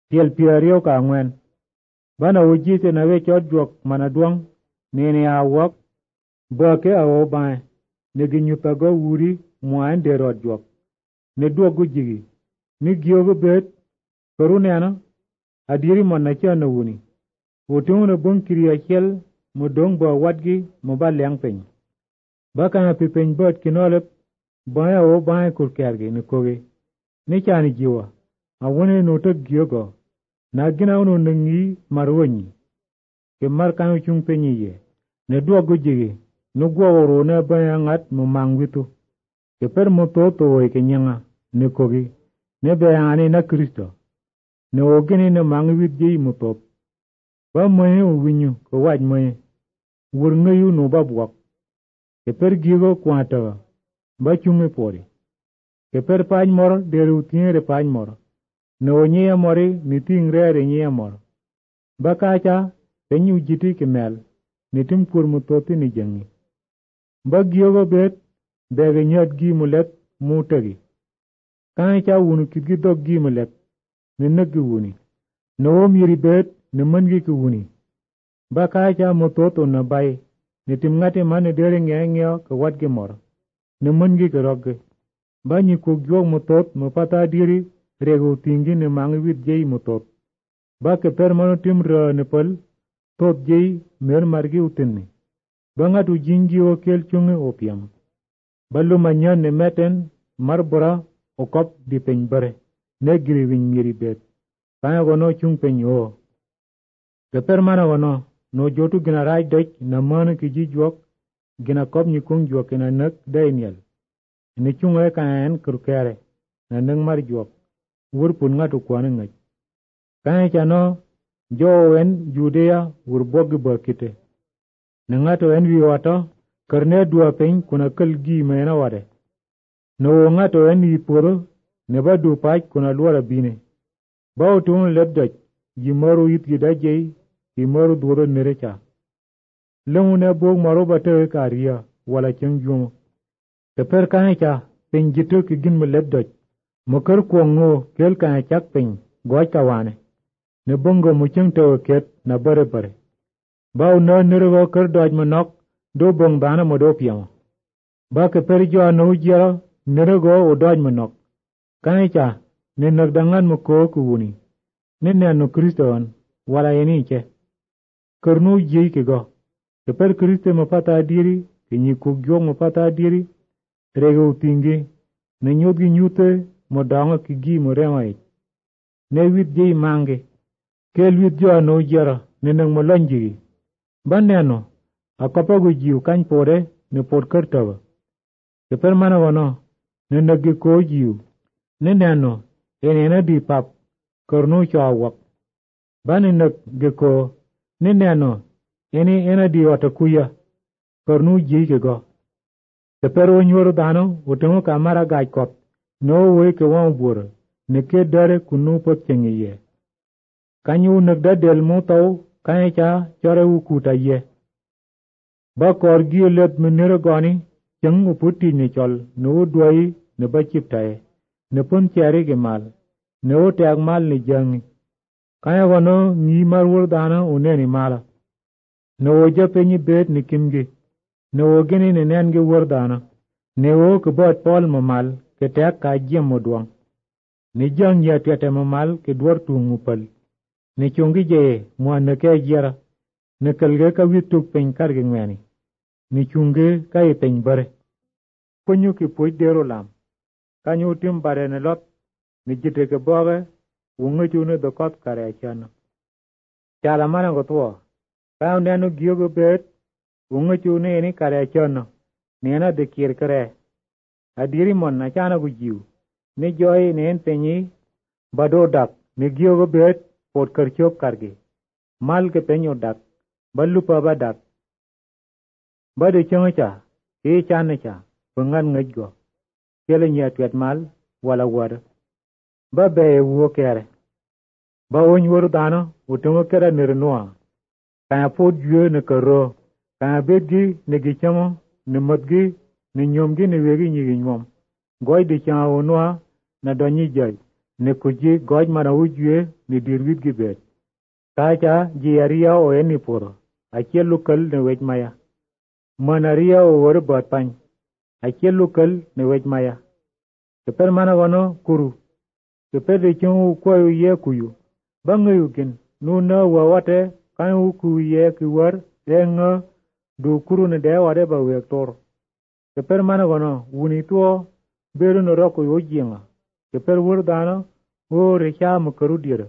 Tiel piario ka ngwen. Bana ujite na we chot juok manaduang nene awok bake awo bae ne ginyuta go wuri muan de rod juok ne duogu jigi ni giogo bet karunena adiri mon na chana wuni utung na bung kiri achel mudong ba wadgi muba liang peny baka na pipeny bet kinolep bae awo bae kurkergi ni koge ni chani jiwa awone notak giogo na gina uno nangi marwonyi ke markano chung penyi ye ne duogu jigi no gwo na ba ngat mo mangwitu ke per moto to ke nyanga ne kogi ne be ani na Kristo ne ogeni ne mangwit ji moto ba moye winyu ko waj moye wur ngayu no ba bwak ke per gigo kwata ba chunge pori ke per pany mor deru tiere pany mor ne onye mori ni tingre nye mor bakacha penyu jiti kemel ni tim kur mutoti ni jangi ba giyogo bet bege nyot gi mulet mutagi kacha wunu kitgi dog gi mulet ni nagi wuni no miri bet ni mangi ki wuni bakacha mutoto na bay ni tim ngati mane dere ngengyo ka wat gi mor ni mangi ki rogge ba nyi ku gyo mutot mupata diri rego tingi ni mangi wit jey mutot ba ke permano tim ra ne pal tot jey mer margi utinni ba ngatu jingi o kel chunge opiam balu manyan ne meten marbora o kop di peny bare ne giri winy miri bet kaya gono chung peny o ke permano gono no jotu gina raj doj na manu ki jijuok gina kop nyikung juok ina nak Daniel ni chunge kayan kurkere na nang mar juok wurpun ngatu kwane ngaj kaya chano jo wen Judea wurbogi bakite na ngatu en wiwato karne dua peny kuna kal gi mena wade no ngatu en yiporo ne ba du pach kuna luara bine ba utun lebdoj yimaru yit gidajei yimaru duro nerecha lungu ne bog maro bate kariya wala cheng jumo te per kaya cha peny jitu ki gin me lebdoj mokar kuongo kel kaya chak peny goj kawane ne bongo mucheng tewe ket na bare bare ba una nirgo kar doj manok do bong dana modo piamo ba ke per jo no jero nirgo o doj manok kaya cha ne nagdangan mo ko kuuni ne no Kriston wala yeni che karnu jey ke go ke per Kriste mo pata diri ke nyi ku gyo mo pata diri rego tingi ne nyodgi nyute mo danga ki gi mo remai ne wit jey mange kel wit jo no jero ne nang mo lanji baneno akapago jiu kany pore ne pod kartawa ke per mana wono ne nagi ko jiu ne neno ene di pap karnu chawak bani nag geko ne neno ene di watakuya karnu ji ke go ke per onyor dano utungo kamara gaj kop no we ke won bur ne ke dare kunu pot chengiye kanyu nagda del mo taw kanya chore ukuta ye ba kor gi let menere goni cheng uputi ni chol no duai ne ba chiptae ne pun chere ge mal ne o tag mal ni jang kaya wono ni marwur dana uneni mala no o japenyi bet ni kimgi no o geni ne nenge wur dana ne o ke bot pol mamal ke tag ka jem modwang ni jang ya tete mamal ke dwar tungu pal ne chungi je mwana ke jera ne kalge ka wituk pen karge ngweni ni chunge ka pen bare ponyu ki poj dero lam kanyu tim bare ne lot ni jite ke boge wunga chune do kot kare chana chala mana go to ka nenu gyogo bet wunga chune ni kare chana ne na de kir kare adiri mon na chana gu jiu ni joy ne en penyi bado dak ni gyogo bet pot kar chop karge mal ke penyo dak ballu pa ba dak bade changa cha e chana cha bangan ngaj go kele nya twet mal wala wada ba be wo kere ba on yor dana utungo kera nirnoa ka pot jue ne karo ka bedgi ne gichamo ne modgi ne nyomgi ne wegi nyi nyom goy de cha onwa na donyi jay ni kuji goj mana ujue ni dirwit gibet. Kacha ji aria o eni poro, achie lukal ni wej maya. Manaria o wore bot pany, achie lukal ni wej maya. Keper mana wano kuru, keper de chung ukwayo ye kuyu, bangayu kin, nuna wawate kan uku ye kiwar, nga du kuru ni de wade ba wektor. Keper mana wano wuni tuo, beru no roko yo jinga, keper wurdano, o recha mukaru dira.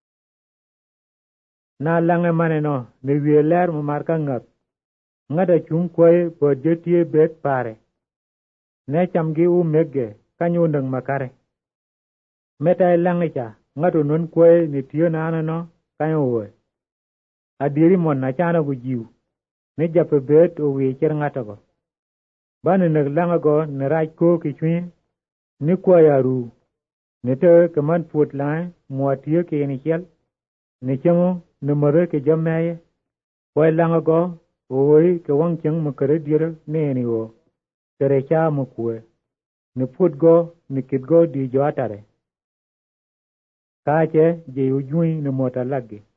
Na lange mane no, ni wie ler mamarka ngat, ngata chung kwaye po jetie bet pare. Ne chamgi u megge, kanyo ndang makare. Meta lange cha, ngatu nun kwaye ni tiyo na ano kanyo uwe. Adiri mon na chana ku jiu, ni jape bet o wicher ngata go. Bani nag lange go ni raj ko ki chwi, ni kwaye aru, ni te keman puot lae, mua tiyo ki ni chel, ni chengo, ni mare ke jamaye, kwaye lange go, uwe ke wang cheng makare dira ni eni o, tere cha mukwe, ni puot go, ni kit go di jo atare. Kache je ujui ni mota lagi.